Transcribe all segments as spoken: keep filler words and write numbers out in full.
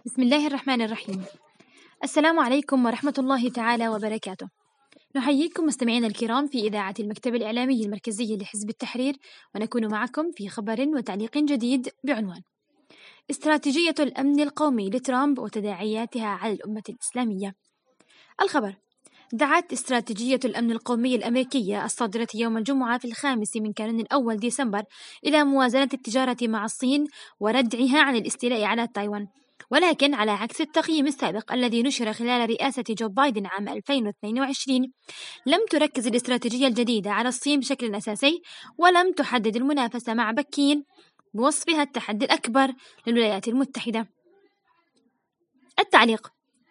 بسم الله الرحمن الرحيم. السلام عليكم ورحمة الله تعالى وبركاته. نحييكم مستمعينا الكرام في إذاعة المكتب الإعلامي المركزي لحزب التحرير، ونكون معكم في خبر وتعليق جديد بعنوان استراتيجية الأمن القومي لترامب وتداعياتها على الأمة الإسلامية. الخبر: دعت استراتيجية الأمن القومي الأمريكية الصادرة يوم الجمعة في الخامس من كانون الأول ديسمبر إلى موازنة التجارة مع الصين وردعها عن الاستيلاء على تايوان، ولكن على عكس التقييم السابق الذي نشر خلال رئاسة جو بايدن عام ألفين واثنين وعشرين، لم تركز الاستراتيجية الجديدة على الصين بشكل أساسي، ولم تحدد المنافسة مع بكين بوصفها التحدي الأكبر للولايات المتحدة. التعليق: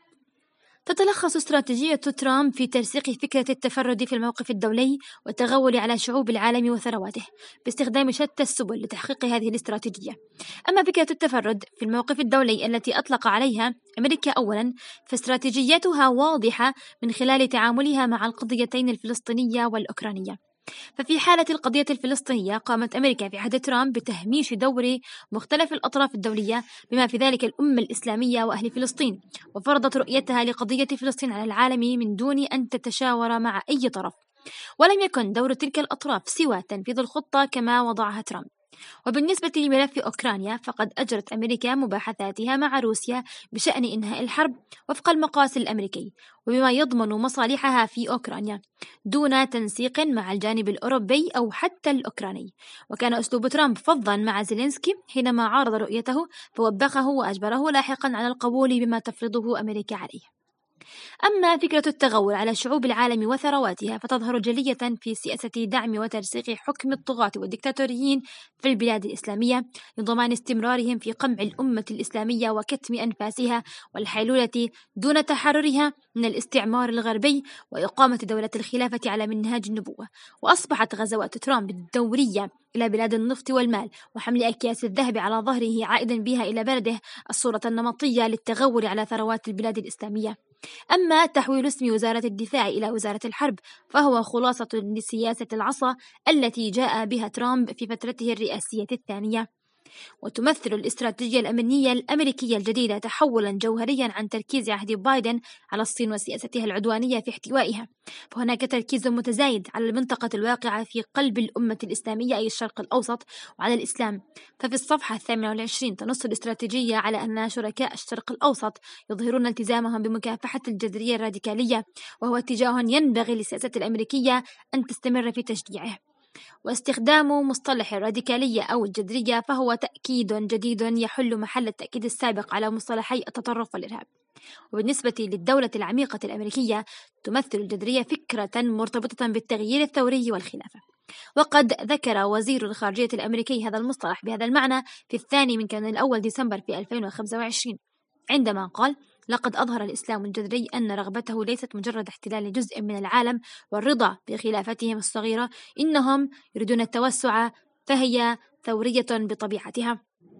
تتلخص استراتيجية ترامب في ترسيخ فكرة التفرد في الموقف الدولي والتغول على شعوب العالم وثرواته باستخدام شتى السبل لتحقيق هذه الاستراتيجية. أما فكرة التفرد في الموقف الدولي التي أطلق عليها أمريكا أولا، فاستراتيجيتها واضحة من خلال تعاملها مع القضيتين الفلسطينية والأوكرانية. ففي حالة القضية الفلسطينية قامت أمريكا في عهد ترامب بتهميش دور مختلف الأطراف الدولية بما في ذلك الأمة الإسلامية وأهل فلسطين، وفرضت رؤيتها لقضية فلسطين على العالم من دون أن تتشاور مع أي طرف، ولم يكن دور تلك الأطراف سوى تنفيذ الخطة كما وضعها ترامب. وبالنسبة لملف أوكرانيا، فقد أجرت أمريكا مباحثاتها مع روسيا بشأن إنهاء الحرب وفق المقاس الأمريكي وبما يضمن مصالحها في أوكرانيا دون تنسيق مع الجانب الأوروبي أو حتى الأوكراني. وكان أسلوب ترامب فظا مع زيلينسكي حينما عارض رؤيته، فوبخه وأجبره لاحقا على القبول بما تفرضه أمريكا عليه. أما فكرة التغول على شعوب العالم وثرواتها فتظهر جلية في سياسة دعم وترسيخ حكم الطغاة والدكتاتوريين في البلاد الإسلامية لضمان استمرارهم في قمع الأمة الإسلامية وكتم أنفاسها والحيلولة دون تحررها من الاستعمار الغربي وإقامة دولة الخلافة على منهاج النبوة. وأصبحت غزوات ترامب الدورية إلى بلاد النفط والمال وحمل أكياس الذهب على ظهره عائدا بها إلى بلده الصورة النمطية للتغول على ثروات البلاد الإسلامية. أما تحويل اسم وزارة الدفاع إلى وزارة الحرب فهو خلاصة لسياسة العصا التي جاء بها ترامب في فترته الرئاسية الثانية. وتمثل الاستراتيجية الأمنية الأمريكية الجديدة تحولا جوهريا عن تركيز عهد بايدن على الصين وسياستها العدوانية في احتوائها، فهناك تركيز متزايد على المنطقة الواقعة في قلب الأمة الإسلامية أي الشرق الأوسط وعلى الإسلام. ففي الصفحة الثامنة والعشرين تنص الاستراتيجية على أن شركاء الشرق الأوسط يظهرون التزامهم بمكافحة الجذرية الراديكالية، وهو اتجاه ينبغي للسياسة الأمريكية أن تستمر في تشجيعه. واستخدام مصطلح الراديكالية أو الجذرية فهو تأكيد جديد يحل محل التأكيد السابق على مصطلحي التطرف والإرهاب. وبالنسبة للدولة العميقة الأمريكية، تمثل الجذرية فكرة مرتبطة بالتغيير الثوري والخلافة. وقد ذكر وزير الخارجية الأمريكي هذا المصطلح بهذا المعنى في الثاني من كانون الأول ديسمبر في ألفين وخمسة وعشرين عندما قال: لقد أظهر الإسلام الجذري أن رغبته ليست مجرد احتلال جزء من العالم والرضا بخلافتهم الصغيرة، إنهم يريدون التوسع، فهي ثورية بطبيعتها.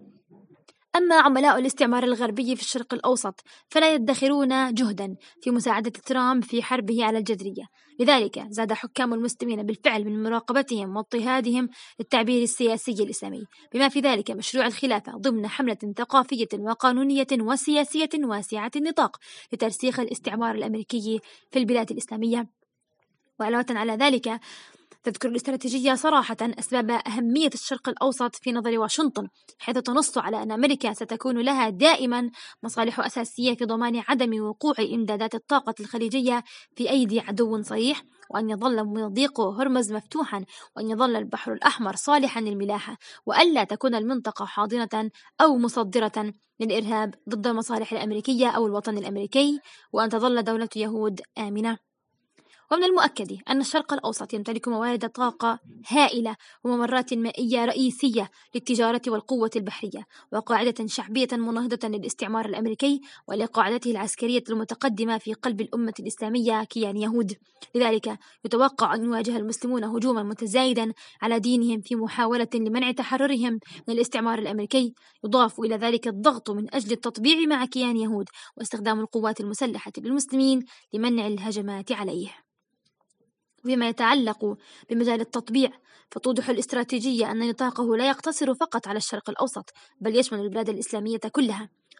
أما عملاء الاستعمار الغربي في الشرق الأوسط فلا يدخرون جهدا في مساعدة ترامب في حربه على الجذرية، لذلك زاد حكام المسلمين بالفعل من مراقبتهم واضطهادهم للتعبير السياسي الإسلامي، بما في ذلك مشروع الخلافة ضمن حملة ثقافية وقانونية وسياسية واسعة النطاق لترسيخ الاستعمار الأمريكي في البلاد الإسلامية. وعلاوة على ذلك، تذكر الاستراتيجية صراحة أسباب أهمية الشرق الأوسط في نظر واشنطن، حيث تنص على أن أمريكا ستكون لها دائما مصالح أساسية في ضمان عدم وقوع إمدادات الطاقة الخليجية في أيدي عدو صريح، وأن يظل مضيق هرمز مفتوحا، وأن يظل البحر الأحمر صالحا للملاحة، وألا تكون المنطقة حاضنة أو مصدرة للإرهاب ضد المصالح الأمريكية أو الوطن الأمريكي، وأن تظل دولة يهود آمنة. ومن المؤكد أن الشرق الأوسط يمتلك موارد طاقة هائلة وممرات مائية رئيسية للتجارة والقوة البحرية، وقاعدة شعبية مناهضة للاستعمار الأمريكي ولقاعدته العسكرية المتقدمة في قلب الأمة الإسلامية كيان يهود. لذلك يتوقع أن يواجه المسلمون هجوما متزايدا على دينهم في محاولة لمنع تحررهم من الاستعمار الأمريكي، يضاف إلى ذلك الضغط من أجل التطبيع مع كيان يهود واستخدام القوات المسلحة للمسلمين لمنع الهجمات عليه. فيما يتعلق بمجال التطبيع، فتوضح الاستراتيجية أن نطاقه لا يقتصر فقط على الشرق الأوسط، بل يشمل البلاد الإسلامية كلها،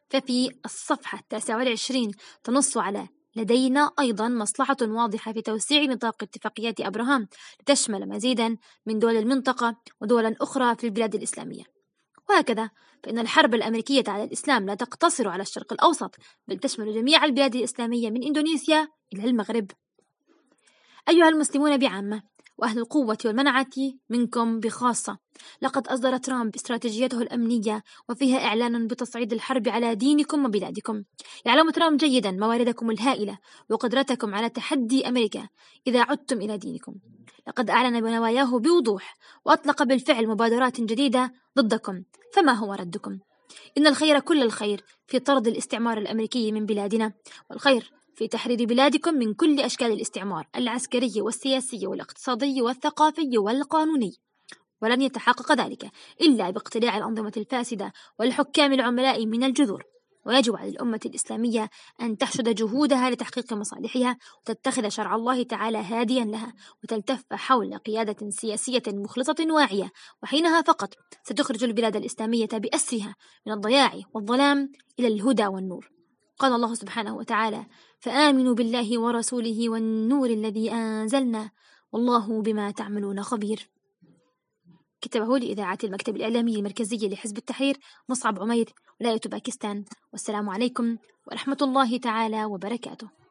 ففي الصفحة التاسعة والعشرين تنص على: لدينا أيضا مصلحة واضحة في توسيع نطاق اتفاقيات أبراهام لتشمل مزيدا من دول المنطقة ودولا أخرى في البلاد الإسلامية. وهكذا فإن الحرب الأمريكية على الإسلام لا تقتصر على الشرق الأوسط، بل تشمل جميع البلاد الإسلامية من إندونيسيا إلى المغرب. أيها المسلمون بعامة، وأهل القوة والمنعة منكم بخاصة، لقد أصدر ترامب استراتيجيته الأمنية وفيها إعلان بتصعيد الحرب على دينكم وبلادكم. يعلم ترامب جيدا مواردكم الهائلة وقدرتكم على تحدي أمريكا إذا عدتم إلى دينكم. لقد أعلن بنواياه بوضوح وأطلق بالفعل مبادرات جديدة ضدكم، فما هو ردكم؟ إن الخير كل الخير في طرد الاستعمار الأمريكي من بلادنا، والخير في تحرير بلادكم من كل أشكال الاستعمار العسكري والسياسي والاقتصادي والثقافي والقانوني. ولن يتحقق ذلك إلا باقتلاع الأنظمة الفاسدة والحكام العملاء من الجذور. ويجب على الأمة الإسلامية أن تحشد جهودها لتحقيق مصالحها وتتخذ شرع الله تعالى هاديا لها، وتلتف حول قيادة سياسية مخلصة واعية، وحينها فقط ستخرج البلاد الإسلامية بأسرها من الضياع والظلام إلى الهدى والنور. قال الله سبحانه وتعالى: فآمنوا بالله ورسوله والنور الذي أنزلنا والله بما تعملون خبير. كتبه لإذاعة المكتب الإعلامي المركزي لحزب التحرير مصعب عمير، ولاية باكستان. والسلام عليكم ورحمة الله تعالى وبركاته.